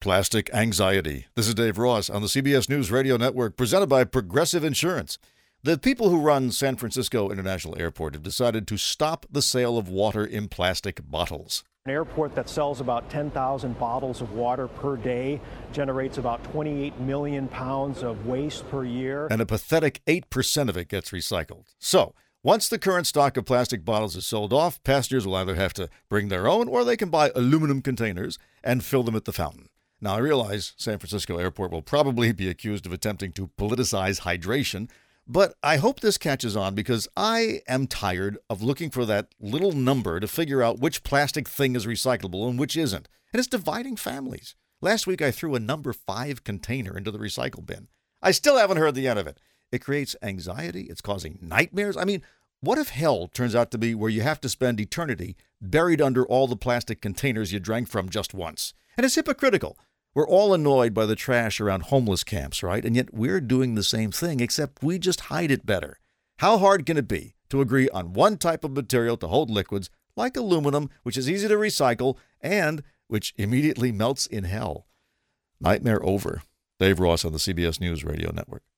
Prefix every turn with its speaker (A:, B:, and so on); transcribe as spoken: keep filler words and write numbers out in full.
A: Plastic anxiety. This is Dave Ross on the C B S News Radio Network, presented by Progressive Insurance. The people who run San Francisco International Airport have decided to stop the sale of water in plastic bottles.
B: An airport that sells about ten thousand bottles of water per day generates about twenty-eight million pounds of waste per year.
A: And a pathetic eight percent of it gets recycled. So, once the current stock of plastic bottles is sold off, passengers will either have to bring their own or they can buy aluminum containers and fill them at the fountain. Now, I realize San Francisco Airport will probably be accused of attempting to politicize hydration, but I hope this catches on because I am tired of looking for that little number to figure out which plastic thing is recyclable and which isn't. And it's dividing families. Last week, I threw a number five container into the recycle bin. I still haven't heard the end of it. It creates anxiety. It's causing nightmares. I mean, what if hell turns out to be where you have to spend eternity buried under all the plastic containers you drank from just once? And it's hypocritical. We're all annoyed by the trash around homeless camps, right? And yet we're doing the same thing, except we just hide it better. How hard can it be to agree on one type of material to hold liquids, like aluminum, which is easy to recycle and which immediately melts in hell? Nightmare over. Dave Ross on the C B S News Radio Network.